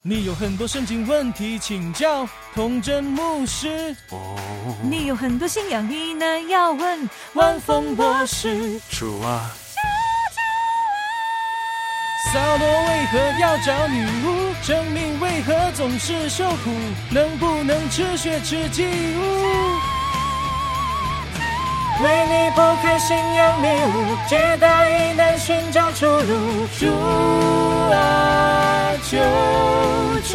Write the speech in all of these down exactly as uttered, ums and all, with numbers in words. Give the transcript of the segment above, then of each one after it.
你有很多圣经问题请教童真牧师哦， 你有很多信仰疑难要问万峰博士。 主啊， 扫罗为何要找女巫？生命为何总是受苦？能不能吃血吃祭物？为你剖开信仰迷雾，解答疑难寻找出路。主啊，救救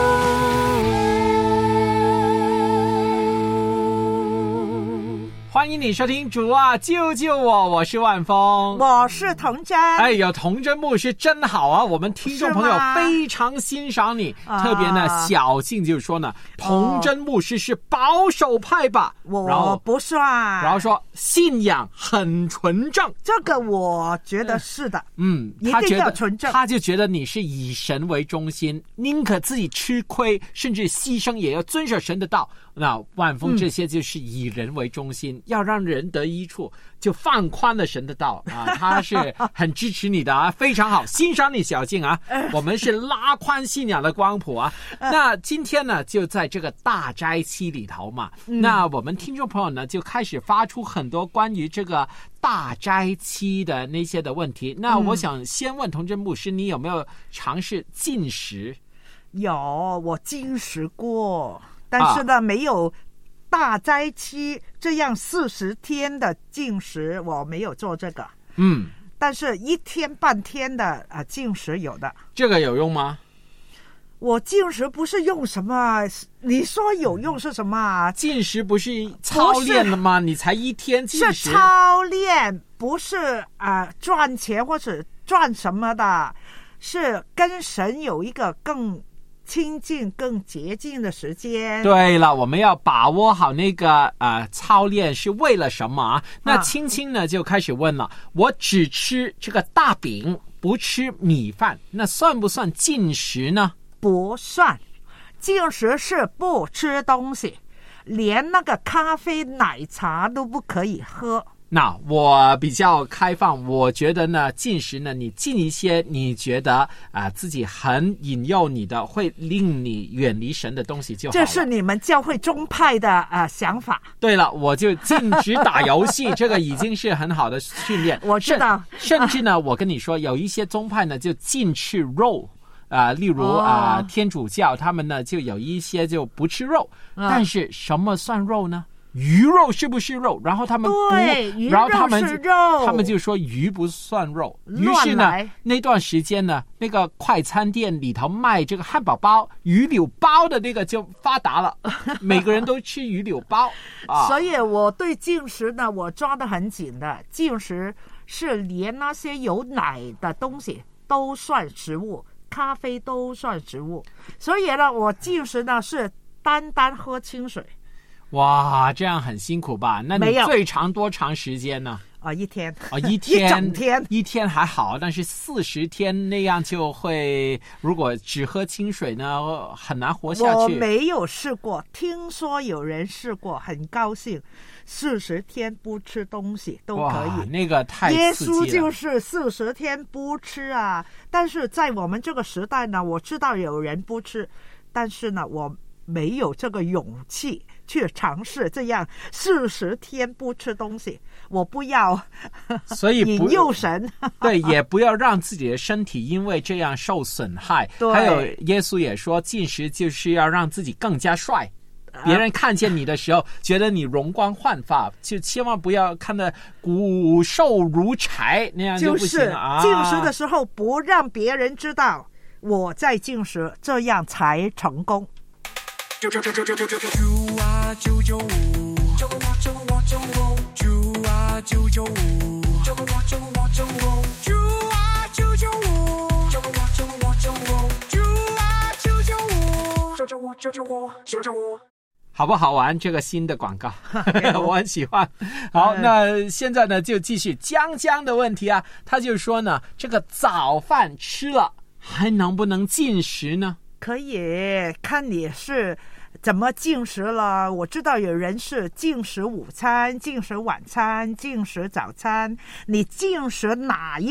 欢迎你收听主啊救救我，我是万峰， 我是童真。 哎呦，童真牧师真好啊，我们听众朋友非常欣赏你，特别呢小静就说呢、啊、童真牧师是保守派吧， 我不算， 然后说信仰很纯正， 这个我觉得是的， 嗯，他觉得纯正，他就觉得你是以神为中心，宁可自己吃亏甚至牺牲也要遵守神的道。那万峰这些就是以人为中心、嗯、要让人得益处，就放宽了神的道啊，他是很支持你的啊，非常好，欣赏你小静啊，我们是拉宽信仰的光谱啊。那今天呢就在这个大斋期里头嘛、嗯、那我们听众朋友呢就开始发出很多关于这个大斋期的那些的问题，那我想先问童真牧师，你有没有尝试禁食？ 有，我禁食过，但是呢、啊、没有大斋期这样四十天的禁食，我没有做这个。 嗯， 但是一天半天的啊禁食有的。 这个有用吗？ 我禁食不是用什么，你说有用是什么？ 禁食不是操练了吗？你才一天禁食。 是操练，不是啊、呃、赚钱或者赚什么的，是跟神有一个更亲近更洁净的时间。 对了，我们要把握好那个呃操练是为了什么啊？那青青呢就开始问了，我只吃这个大饼不吃米饭，那算不算禁食呢？ 不算，禁食是不吃东西，连那个咖啡奶茶都不可以喝。 那我比较开放，我觉得呢禁食呢你禁一些你觉得啊、呃、自己很引诱你的会令你远离神的东西就好了。 这是你们教会宗派的啊、呃、想法。 对了，我就禁止打游戏这个已经是很好的训练。 我知道， 甚至呢我跟你说有一些宗派呢就禁吃肉啊、呃，例如啊、呃哦、天主教他们呢就有一些就不吃肉、嗯、但是什么算肉呢？鱼肉是不是肉？然后他们不， 对，鱼然后他们肉是肉， 他们就说鱼不算肉。于是呢，那段时间呢，那个快餐店里头卖这个汉堡包、鱼柳包的那个就发达了，每个人都吃鱼柳包啊。 所以我对禁食呢，我抓得很紧的。禁食是连那些有奶的东西都算食物，咖啡都算食物。所以呢，我禁食呢是单单喝清水。 哇，这样很辛苦吧？那你最长多长时间呢？ 啊，一天啊，一天一整天， 一天还好，但是四十天那样就会，如果只喝清水呢，很难活下去。 我没有试过，听说有人试过，很高兴，四十天不吃东西都可以。 那个太刺激了。 耶稣就是四十天不吃啊，但是在我们这个时代呢，我知道有人不吃，但是呢，我没有这个勇气去尝试这样四十天不吃东西，我不要， 所以引诱神。 对，也不要让自己的身体因为这样受损害。还有耶稣也说，禁食就是要让自己更加帅。别人看见你的时候，觉得你容光焕发，就千万不要看得骨瘦如柴，那样就不行了啊！ 就是禁食的时候，不让别人知道我在禁食，这样才成功。 救救救救救救救主啊救救我，救我救我救我，主啊救救我，救我救我救我，主啊救救我，救我救我救我，主啊救救我，救救我救救我救救我。 好不好玩？这个新的广告我很喜欢。好，那现在呢就继续江江的问题啊，他就说呢，这个早饭吃了还能不能禁食呢？ 可以，看你是怎么禁食了。我知道有人是禁食午餐、禁食晚餐、禁食早餐，你禁食哪一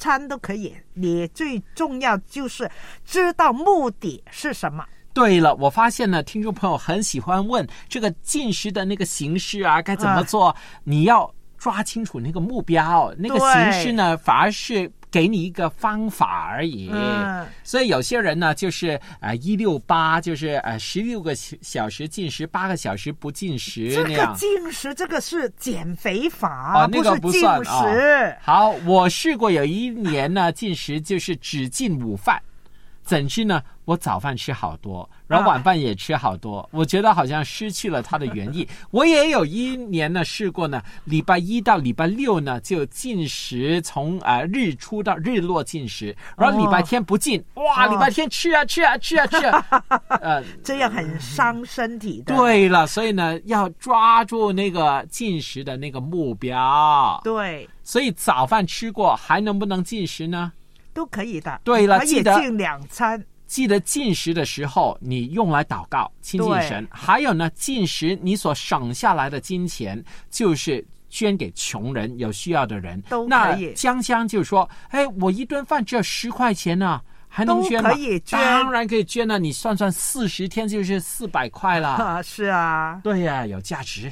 餐都可以，你最重要就是知道目的是什么。 对了，我发现呢，听众朋友很喜欢问这个进食的那个形式啊，该怎么做？啊、你要抓清楚那个目标，那个形式呢，反而是给你一个方法而已。嗯，所以有些人呢，就是呃一六八，就是呃十六个小时进食，八个小时不进食那样。 这个进食，这个是减肥法， 哦，那个不算不是进食。 哦、好，我试过有一年呢，进食就是只进午饭。总之呢，我早饭吃好多，然后晚饭也吃好多，啊、我觉得好像失去了它的原意。我也有一年呢试过呢，礼拜一到礼拜六呢就进食，从呃日出到日落进食，然后礼拜天不进，哦、哇，礼拜天吃啊吃啊吃啊吃啊， 呃，这样很伤身体的。 对了，所以呢要抓住那个进食的那个目标。 对， 所以早饭吃过，还能不能进食呢？ 都可以的。 对了， 可以进两餐。 记得进食的时候，你用来祷告亲近神。还有呢，进食你所省下来的金钱，就是捐给穷人、有需要的人。 都可以。 那江江就说：“哎，我一顿饭只有十块钱呢、啊，还能捐吗？” 都可以捐， 当然可以捐了。你算算，四十天就是四百块了。 啊，是啊， 对呀、啊，有价值。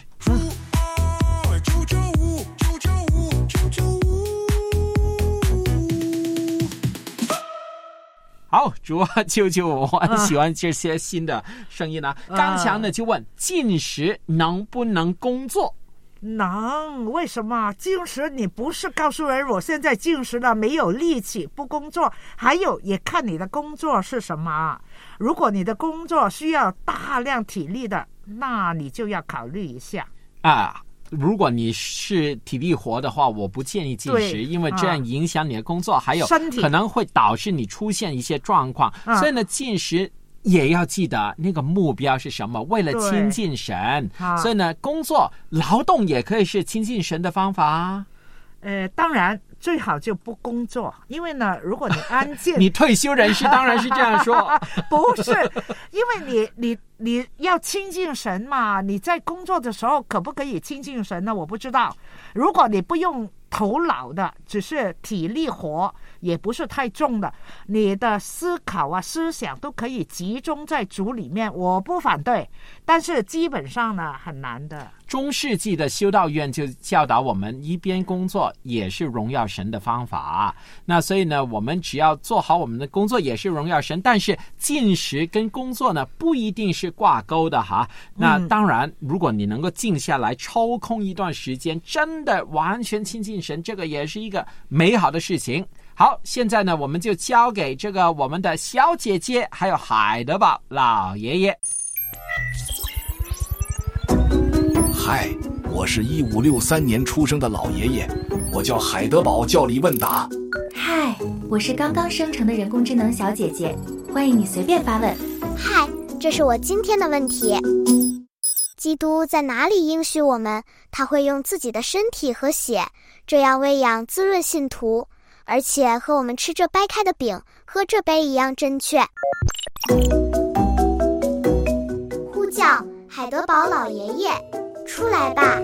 好，主啊救救我！我很喜欢这些新的声音啊。啊刚强呢就问：进食能不能工作？ 能，为什么？进食你不是告诉人我现在进食了，没有力气不工作，还有也看你的工作是什么。如果你的工作需要大量体力的，那你就要考虑一下啊。如果你是体力活的话，我不建议进食，因为这样影响你的工作，啊、还有可能会导致你出现一些状况。所以呢，进食也要记得那个目标是什么，为了亲近神。所以呢，工作劳动也可以是亲近神的方法。 呃，当然最好就不工作，因为呢，如果你安静， 你退休人士当然是这样说， 不是，因为你你你要亲近神嘛，你在工作的时候可不可以亲近神呢？我不知道。如果你不用头脑的，只是体力活，也不是太重的，你的思考啊、思想都可以集中在主里面，我不反对，但是基本上呢很难的。 中世纪的修道院就教导我们，一边工作也是荣耀神的方法。那所以呢，我们只要做好我们的工作，也是荣耀神。但是进食跟工作呢，不一定是挂钩的哈。那当然，如果你能够静下来，抽空一段时间，真的完全亲近神，这个也是一个美好的事情。好，现在呢，我们就交给这个我们的小姐姐，还有海德堡老爷爷。 嗨，我是一五六三年出生的老爷爷，我叫海德堡教理问答。 嗨，我是刚刚生成的人工智能小姐姐，欢迎你随便发问。 嗨，这是我今天的问题。基督在哪里应许我们，他会用自己的身体和血，这样喂养滋润信徒，而且和我们吃这掰开的饼，喝这杯一样正确。呼叫海德堡老爷爷，出来吧。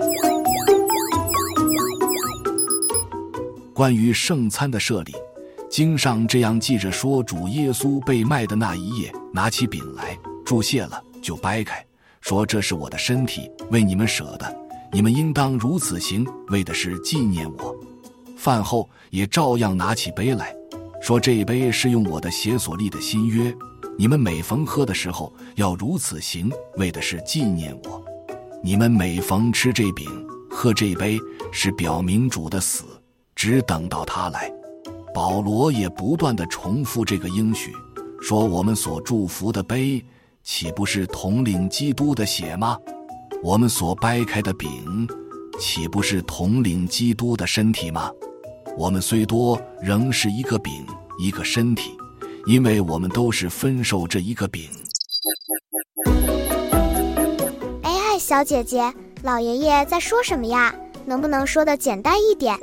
关于圣餐的设立，经上这样记着说，主耶稣被卖的那一夜，拿起饼来，祝谢了，就掰开，说这是我的身体，为你们舍的，你们应当如此行，为的是纪念我。饭后也照样拿起杯来，说这杯是用我的血所立的新约，你们每逢喝的时候要如此行，为的是纪念我。你们每逢吃这饼喝这杯，是表明主的死，只等到他来。保罗也不断地重复这个应许，说我们所祝福的杯，岂不是统领基督的血吗？我们所掰开的饼，岂不是统领基督的身体吗？我们虽多，仍是一个饼，一个身体，因为我们都是分受这一个饼。 哎，小姐姐，老爷爷在说什么呀？能不能说得简单一点？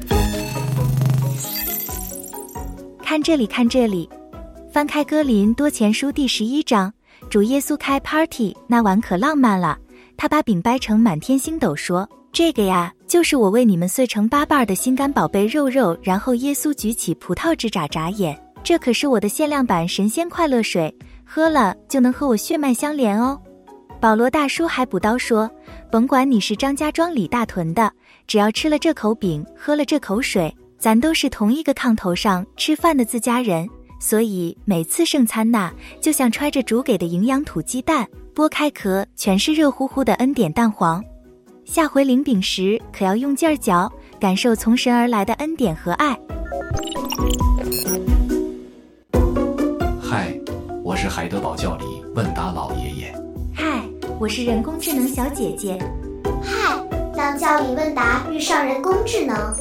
看这里，看这里，翻开哥林多前书第十一章，主耶稣开 party， 那晚可浪漫了。他把饼掰成满天星斗，说： 这个呀，就是我为你们碎成八瓣的心肝宝贝肉肉。然后耶稣举起葡萄汁眨眨眼，这可是我的限量版神仙快乐水，喝了就能和我血脉相连哦。保罗大叔还补刀说，甭管你是张家庄李大屯的，只要吃了这口饼，喝了这口水，咱都是同一个炕头上吃饭的自家人。所以每次圣餐呐，就像揣着主给的营养土鸡蛋，剥开壳全是热乎乎的恩典蛋黄。下回领饼时可要用劲儿嚼，感受从神而来的恩典和爱。 嗨，我是海德堡教理问答老爷爷。 嗨，我是人工智能小姐姐。 嗨，当教理问答遇上人工智能。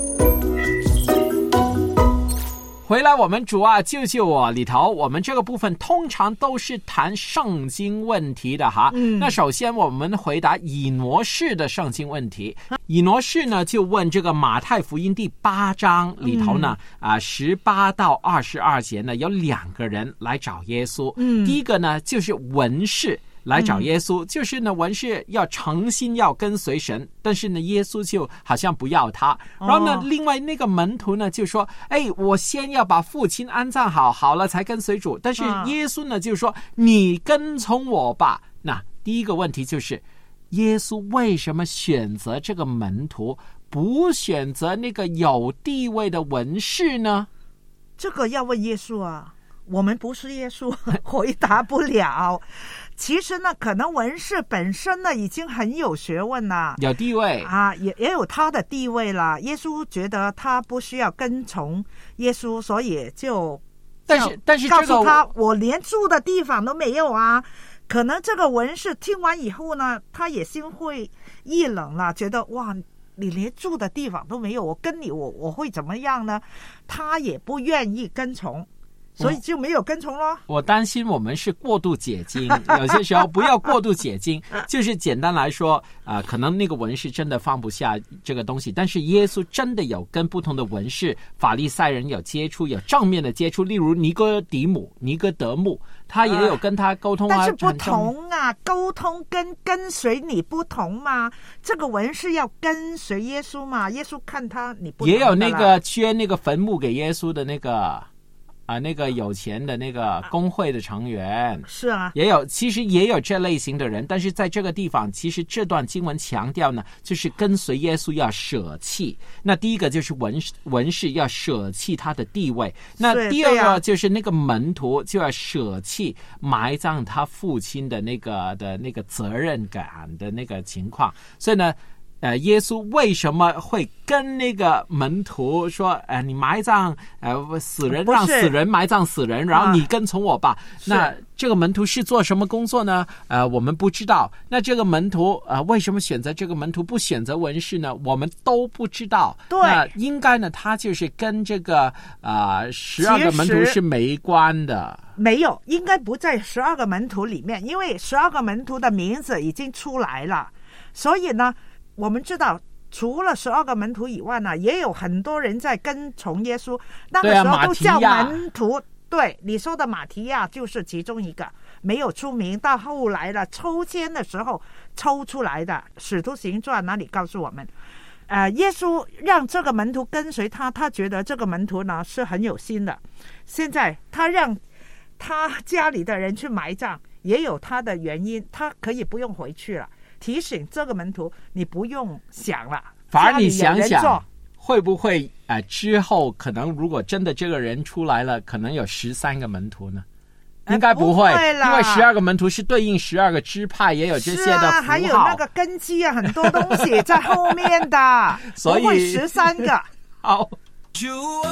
回来我们主啊救救我里头，我们这个部分通常都是谈圣经问题的哈。嗯，那首先我们回答以挪士的圣经问题。以挪士呢就问这个马太福音第八章里头呢，啊十八到二十二节呢有两个人来找耶稣。嗯，第一个呢就是文士。来找耶稣、嗯、就是呢文士要诚心要跟随神，但是呢耶稣就好像不要他。然后呢、哦、另外那个门徒呢就说，哎，我先要把父亲安葬好好了才跟随主。但是耶稣呢就说，你跟从我吧。那第一个问题就是耶稣为什么选择这个门徒，不选择那个有地位的文士呢？ 这个要问耶稣啊，我们不是耶稣，回答不了。其实呢，可能文士本身呢已经很有学问了， 有地位啊，也也有他的地位了。耶稣觉得他不需要跟从耶稣，所以就但是但是、这个、 告诉他，我连住的地方都没有啊。可能这个文士听完以后呢，他也心灰意冷了，觉得哇，你连住的地方都没有，我跟你我我会怎么样呢？他也不愿意跟从。所以就没有跟从咯。 我担心我们是过度解经，有些时候不要过度解经。就是简单来说啊、呃，可能那个文士真的放不下这个东西，但是耶稣真的有跟不同的文士、法利赛人有接触，有正面的接触。例如尼哥底母、尼哥德慕，他也有跟他沟通啊。 但是不同啊，沟通跟跟随你不同嘛。这个文士要跟随耶稣嘛，耶稣看他你不同。 也有那个捐那个坟墓给耶稣的那个。啊，那个有钱的那个工会的成员、啊、 是啊， 也有，其实也有这类型的人，但是在这个地方，其实这段经文强调呢，就是跟随耶稣要舍弃。那第一个就是文文士要舍弃他的地位，那第二个就是那个门徒就要舍弃埋葬他父亲的那个的那个责任感的那个情况，所以呢。呃，耶稣为什么会跟那个门徒说，呃，你埋葬呃死人，让死人埋葬死人，然后你跟从我吧？啊、那这个门徒是做什么工作呢？呃，我们不知道。那这个门徒呃，为什么选择这个门徒不选择文士呢？我们都不知道。 对， 那应该呢，他就是跟这个啊十二个门徒是没关的。 没有，应该不在十二个门徒里面，因为十二个门徒的名字已经出来了，所以呢。我们知道除了十二个门徒以外呢，也有很多人在跟从耶稣，那个时候都叫门徒。 对, 对你说的马提亚就是其中一个，没有出名，到后来的抽签的时候抽出来的。使徒行传那里告诉我们，呃，耶稣让这个门徒跟随他，他觉得这个门徒呢是很有心的。现在他让他家里的人去埋葬，也有他的原因，他可以不用回去了。提醒这个门徒，你不用想了， 反而你想想，会不会啊、呃？之后可能如果真的这个人出来了，可能有十三个门徒呢？应该不会， 呃、 因为十二个门徒是对应十二个支派，也有这些的符号， 啊、还有那个根基啊，很多东西在后面的， 所以不会十三个。 好， 救我，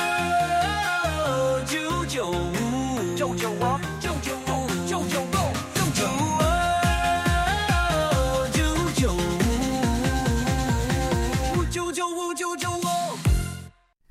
救救我，救救我，救救我，救救我。 好，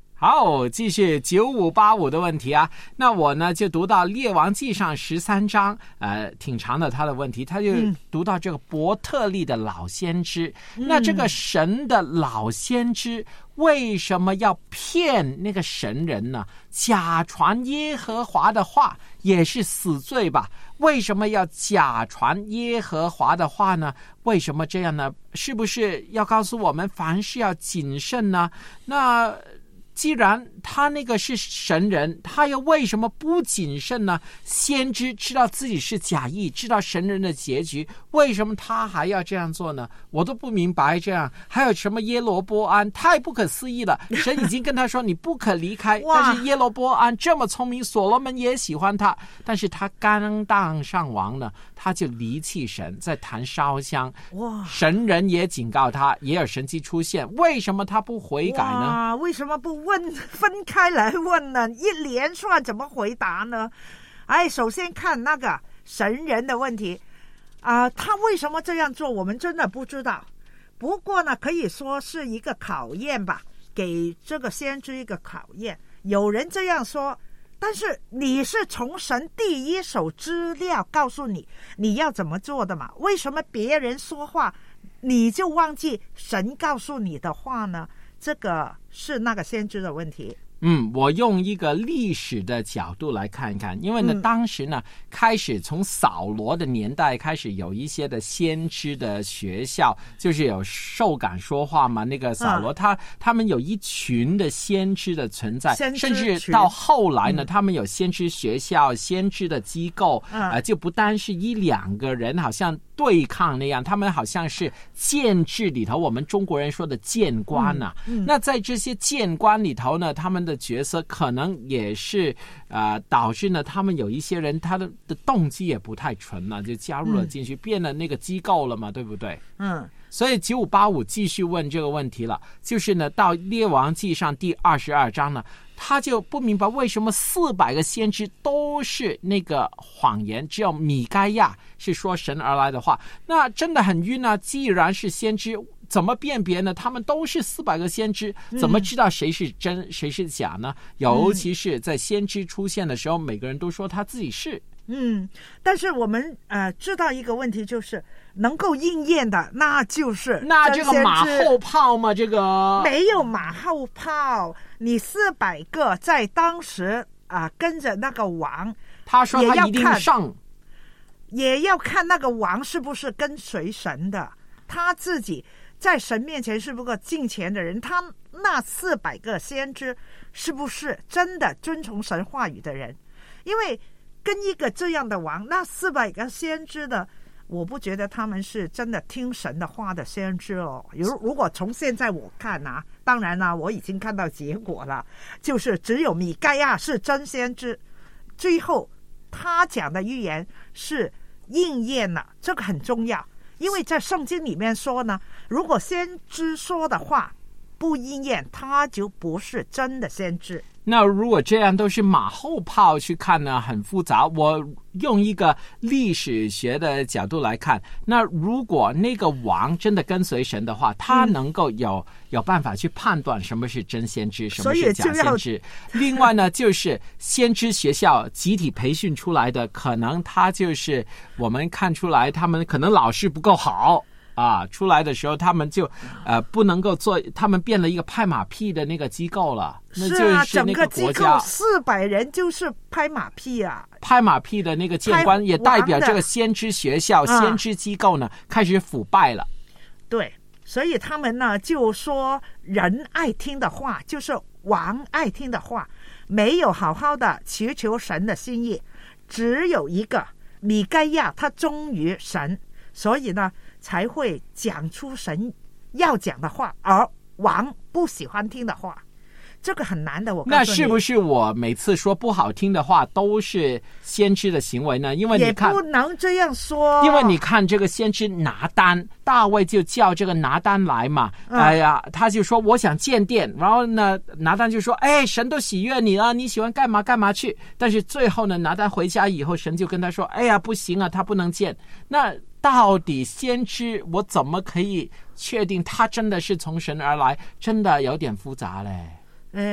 喽，继续九五八五的问题啊。那我呢就读到列王纪上十三章，呃，挺长的他的问题，他就读到这个伯特利的老先知。嗯、那这个神的老先知为什么要骗那个神人呢？假传耶和华的话也是死罪吧？为什么要假传耶和华的话呢？为什么这样呢？是不是要告诉我们凡事要谨慎呢？那既然他那个是神人，他又为什么不谨慎呢？先知知道自己是假意，知道神人的结局，为什么他还要这样做呢？我都不明白这样。还有什么耶罗波安，太不可思议了，神已经跟他说你不可离开但是耶罗波安这么聪明，所罗门也喜欢他，但是他刚当上王呢，他就离弃神，在弹烧香。哇！神人也警告他，也有神迹出现，为什么他不悔改呢？ 为什么不问分开来问呢？一连串怎么回答呢？哎，首先看那个神人的问题啊、呃，他为什么这样做，我们真的不知道。不过呢，可以说是一个考验吧，给这个先知一个考验。有人这样说，但是你是从神第一手资料告诉你你要怎么做的嘛？为什么别人说话你就忘记神告诉你的话呢？这个是那个先知的问题。 嗯，我用一个历史的角度来看一看，因为呢，嗯、当时呢，开始从扫罗的年代开始有一些的先知的学校，就是有受感说话嘛。那个扫罗、啊、他他们有一群的先知的存在，甚至到后来呢、嗯，他们有先知学校、先知的机构，啊、呃，就不单是一两个人，好像对抗那样，他们好像是监制里头，我们中国人说的谏官呐、啊嗯嗯。那在这些谏官里头呢，他们的角色可能也是呃导致呢，他们有一些人他的的动机也不太纯了，就加入了进去，嗯、变了那个机构了嘛，对不对？嗯。所以九五八五继续问这个问题了，就是呢，到列王纪上第二十二章呢，他就不明白为什么四百个先知都是那个谎言，只有米该亚是说神而来的话，那真的很晕啊！既然是先知，怎么辨别呢？他们都是四百个先知，怎么知道谁是真、嗯、谁是假呢？尤其是在先知出现的时候，每个人都说他自己是。 嗯，但是我们呃知道一个问题，就是能够应验的，那就是那这个马后炮吗？这个没有马后炮，你四百个在当时啊、呃、跟着那个王， 他说他一定上， 也要看那个王是不是跟随神的，他自己在神面前是不是个敬虔的人，他那四百个先知是不是真的遵从神话语的人？因为跟一个这样的王，那四百个先知的，我不觉得他们是真的听神的话的先知哦。如如果从现在我看啊，当然啦，我已经看到结果了，就是只有米该亚是真先知，最后他讲的预言是应验了，这个很重要。因为在圣经里面说呢，如果先知说的话不应验，他就不是真的先知。 那如果这样都是马后炮去看呢，很复杂。我用一个历史学的角度来看，那如果那个王真的跟随神的话，他能够有、嗯、有办法去判断什么是真先知，什么是假先知。另外呢，就是先知学校集体培训出来的，可能他就是我们看出来他们可能老师不够好啊，出来的时候他们就呃不能够做，他们变了一个拍马屁的那个机构了。那就是那个国家， 是啊，整个机构四百人就是拍马屁啊！ 拍马屁的那个谏官也代表这个先知学校、先知机构呢、嗯、开始腐败了。 对，所以他们呢就说人爱听的话，就是王爱听的话，没有好好的祈求神的心意，只有一个米该亚，他忠于神，所以呢才会讲出神要讲的话，而王不喜欢听的话。这个很难的，我告诉你。 那是不是我每次说不好听的话都是先知的行为呢？因为你看， 也不能这样说。 因为你看这个先知拿单，大卫就叫这个拿单来嘛。嗯、哎呀，他就说我想建殿，然后呢，拿单就说，哎，神都喜悦你了，你喜欢干嘛干嘛去。但是最后呢，拿单回家以后，神就跟他说，哎呀，不行啊，他不能建。那到底先知我怎么可以确定他真的是从神而来？真的有点复杂嘞。 呃，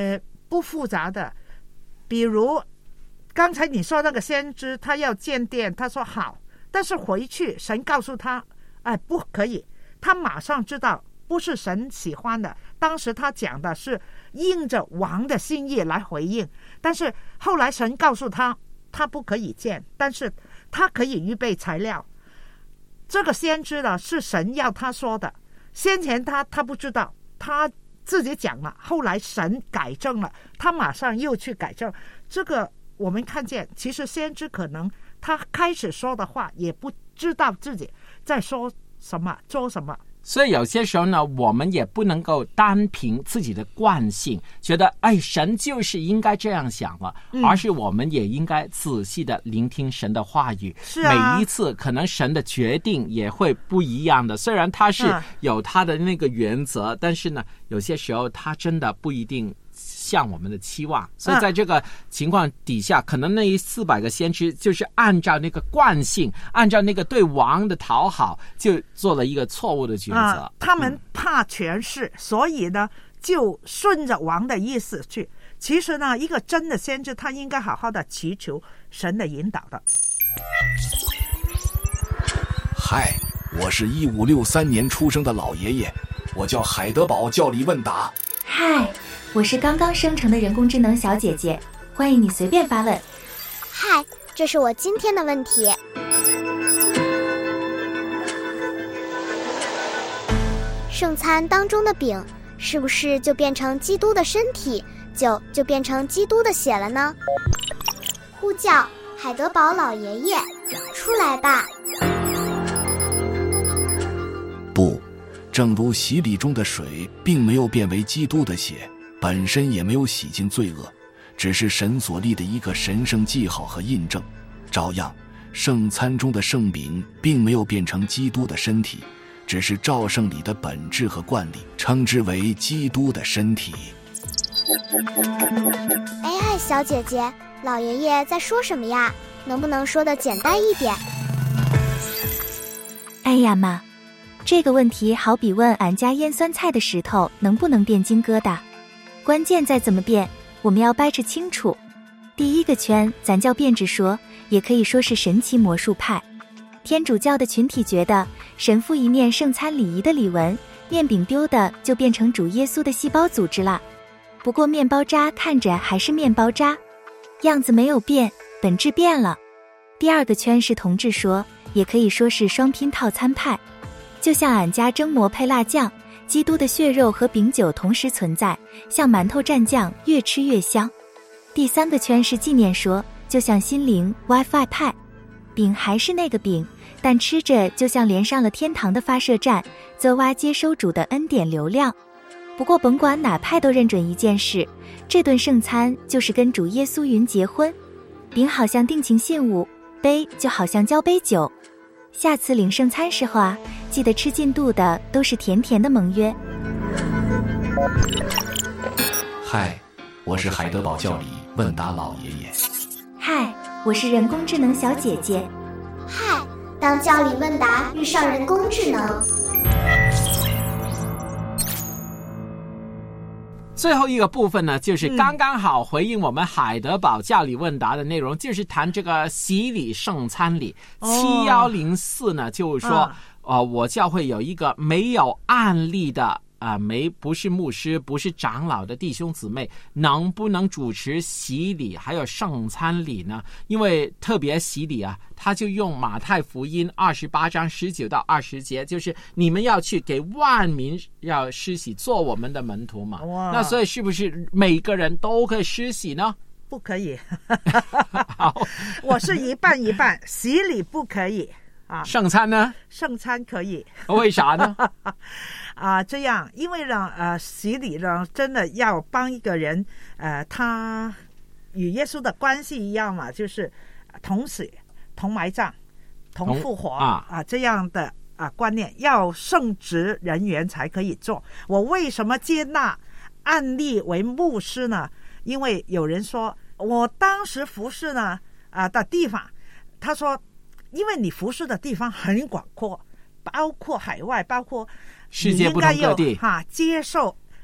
不复杂的，比如刚才你说那个先知，他要建殿，他说好，但是回去神告诉他，哎，不可以，他马上知道不是神喜欢的。当时他讲的是应着王的心意来回应，但是后来神告诉他，他不可以建，但是他可以预备材料。这个先知呢，是神要他说的，先前他他不知道，他自己讲了，后来神改正了，他马上又去改正。这个我们看见，其实先知可能他开始说的话也不知道自己在说什么做什么。 所以有些时候呢，我们也不能够单凭自己的惯性觉得哎，神就是应该这样想了、嗯、而是我们也应该仔细的聆听神的话语。 是啊， 每一次可能神的决定也会不一样的，虽然他是有他的那个原则、嗯、但是呢有些时候他真的不一定像我们的期望，所以在这个情况底下、嗯、可能那四百个先知就是按照那个惯性，按照那个对王的讨好，就做了一个错误的抉择、 啊、他们怕权势、嗯、所以呢就顺着王的意思去。其实呢，一个真的先知他应该好好的祈求神的引导的。 嗨，我是一五六三年出生的老爷爷，我叫海德堡教理问答。 嗨，我是刚刚生成的人工智能小姐姐，欢迎你随便发问。 嗨，这是我今天的问题。圣餐当中的饼是不是就变成基督的身体，酒就变成基督的血了呢？呼叫海德堡老爷爷，出来吧。 不，正如洗礼中的水并没有变为基督的血，本身也没有洗净罪恶，只是神所立的一个神圣记号和印证。照样，圣餐中的圣饼并没有变成基督的身体，只是照圣礼的本质和惯例，称之为基督的身体。 哎嗨，小姐姐，老爷爷在说什么呀？能不能说得简单一点？ 哎呀妈，这个问题好比问俺家腌酸菜的石头能不能变金疙瘩，关键在怎么变，我们要掰扯清楚。第一个圈咱叫变质说，也可以说是神奇魔术派。天主教的群体觉得神父一念圣餐礼仪的礼文，面饼丢的就变成主耶稣的细胞组织了。不过面包渣看着还是面包渣，样子没有变，本质变了。第二个圈是同质说，也可以说是双拼套餐派。就像俺家蒸馍配辣酱，基督的血肉和饼酒同时存在，像馒头蘸酱，越吃越香。第三个圈是纪念说，就像心灵 WiFi 派，饼还是那个饼，但吃着就像连上了天堂的发射站，则挖接收主的恩典流量。不过甭管哪派都认准一件事，这顿圣餐就是跟主耶稣云结婚。饼好像定情信物，杯就好像交杯酒。下次领圣餐时候啊，记得吃进肚的都是甜甜的盟约。 嗨，我是海德堡教理问答老爷爷。 嗨，我是人工智能小姐姐。 嗨，当教理问答遇上人工智能。 最后一个部分呢，就是刚刚好回应我们海德堡教理问答的内容、嗯、就是谈这个洗礼圣餐礼。七一零四呢就是说、哦呃、我教会有一个没有案例的啊、呃，没不是牧师不是长老的弟兄姊妹，能不能主持洗礼还有圣餐礼呢？因为特别洗礼啊，他就用马太福音二十八章十九到二十节，就是你们要去给万民要施洗，做我们的门徒嘛。那所以是不是每个人都可以施洗呢？ 不可以。 好， 我是一半一半，洗礼不可以啊。 圣餐呢？ 圣餐可以。 为啥呢？ 啊，这样，因为呢，呃，洗礼呢，真的要帮一个人，呃，他与耶稣的关系一样嘛，就是同死、同埋葬、同复活啊, 啊这样的啊观念，要圣职人员才可以做。我为什么接纳案例为牧师呢？因为有人说我当时服侍呢啊的地方，他说，因为你服侍的地方很广阔，包括海外，包括。 世界不同各地哈、啊，接受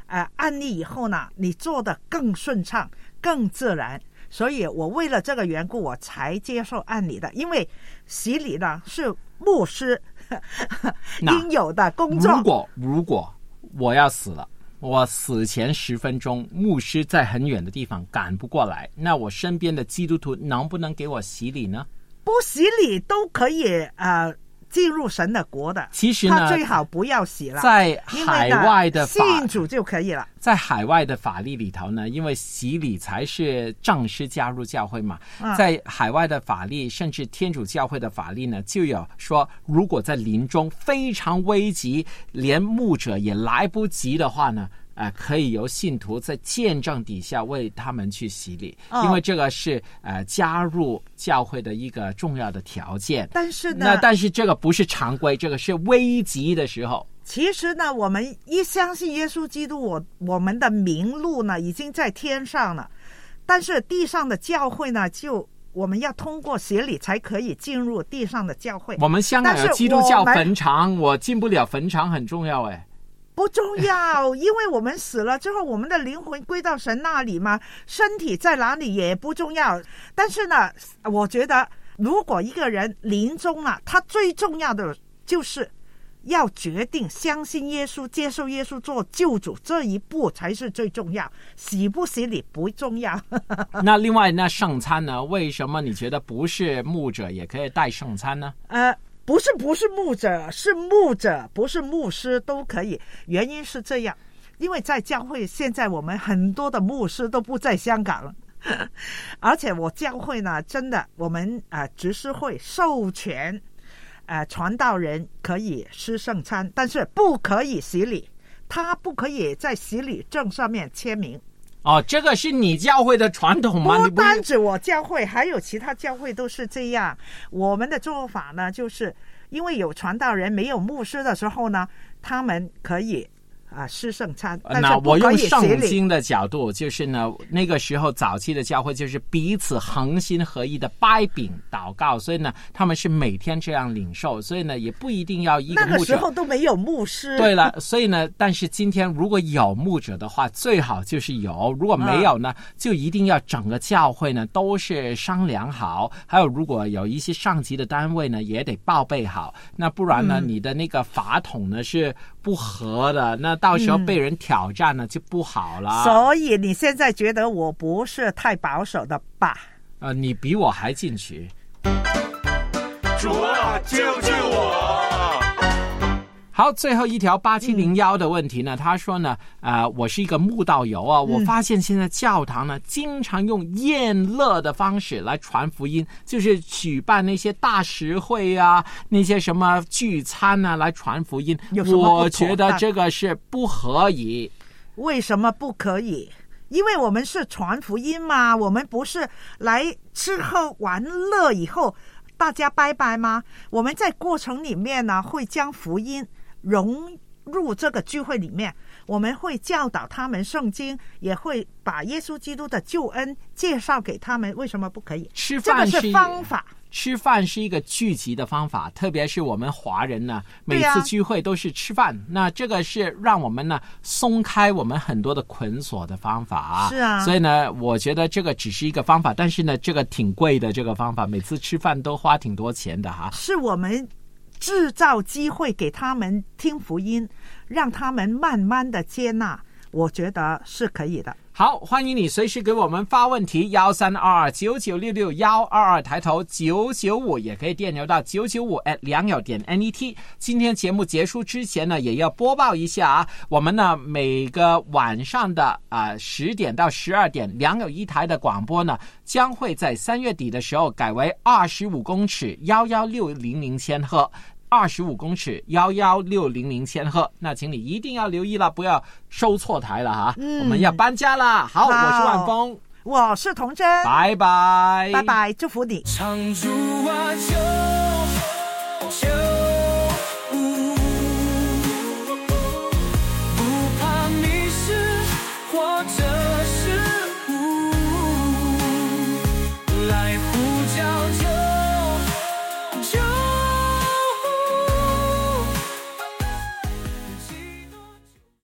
呃案例以后呢，你做得更顺畅更自然。所以我为了这个缘故我才接受按理的，因为洗礼呢是牧师应有的工作。 如果如果我要死了，我死前十分钟牧师在很远的地方赶不过来，那我身边的基督徒能不能给我洗礼呢？ 不洗礼都可以呃进入神的国的。 其实呢， 他最好不要洗了， 在海外的法信主就可以了。 在海外的法律里头呢，因为洗礼才是正式加入教会嘛， 嗯、 在海外的法律甚至天主教会的法律呢，就有说如果在临终非常危急连牧者也来不及的话呢，呃，可以由信徒在见证底下为他们去洗礼，哦、因为这个是呃加入教会的一个重要的条件。 但是呢， 那但是这个不是常规，这个是危急的时候。 其实呢，我们一相信耶稣基督，我我们的名录呢已经在天上了，但是地上的教会呢，就我们要通过洗礼才可以进入地上的教会。 我们香港有基督教坟场，我进不了坟场很重要哎。 不重要，因为我们死了之后，我们的灵魂归到神那里嘛，身体在哪里也不重要。但是呢，我觉得如果一个人临终了，他最重要的就是要决定相信耶稣，接受耶稣做救主，这一步才是最重要，洗不洗礼不重要。 那另外那圣餐呢，为什么你觉得不是牧者也可以带圣餐呢？ 呃不是不是牧者，是牧者，不是牧师都可以。原因是这样，因为在教会现在我们很多的牧师都不在香港了，而且我教会呢，真的我们啊、呃、执事会授权呃传道人可以吃圣餐，但是不可以洗礼，他不可以在洗礼证上面签名。 哦，这个是你教会的传统吗？ 不单止我教会，还有其他教会都是这样。我们的做法呢，就是因为有传道人没有牧师的时候呢，他们可以啊吃圣餐，但是不可以洗礼。 那我用圣经的角度，就是呢，那个时候早期的教会就是彼此恒心合一的掰饼祷告，所以呢，他们是每天这样领受，所以呢，也不一定要一个牧者。 那个时候都没有牧师。 对了，所以呢，但是今天如果有牧者的话，最好就是有；如果没有呢，嗯、就一定要整个教会呢都是商量好，还有如果有一些上级的单位呢，也得报备好。那不然呢，嗯、你的那个法统呢是不合的，那到时候被人挑战呢、嗯、就不好了。 所以你现在觉得我不是太保守的吧？ 呃，你比我还进取。 主啊，救救我！ 好，最后一条八七零一的问题呢，嗯、他说呢，呃，我是一个慕道友啊，我发现现在教堂呢，经常用宴乐的方式来传福音，就是举办那些大食会啊，那些什么聚餐啊，来传福音。我觉得这个是不可以。 为什么不可以？因为我们是传福音嘛，我们不是来吃喝玩乐以后大家拜拜吗？我们在过程里面呢，会将福音融入这个聚会里面，我们会教导他们圣经，也会把耶稣基督的救恩介绍给他们。为什么不可以？ 吃饭是这个是方法。 吃饭是一个聚集的方法，特别是我们华人呢，每次聚会都是吃饭，啊、那这个是让我们呢松开我们很多的捆锁的方法。 是啊， 所以呢，我觉得这个只是一个方法，但是呢，这个挺贵的，这个方法每次吃饭都花挺多钱的哈。 是我们制造机会给他们听福音，让他们慢慢的接纳，我觉得是可以的。 好，欢迎你随时给我们发问题，幺三二二九九六六幺二二抬头九九五，也可以电邮到九九五 at 良友点 net。今天节目结束之前呢，也要播报一下啊，我们呢每个晚上的啊十点到十二点，良友一台的广播呢，将会在三月底的时候改为二十五公尺一一六零零千赫。二十五公尺一一六零零千赫，那请你一定要留意了，不要收错台了哈、嗯、我们要搬家了。好，我是万峰， 我是童真， 拜拜拜拜，祝福你。 唱主啊，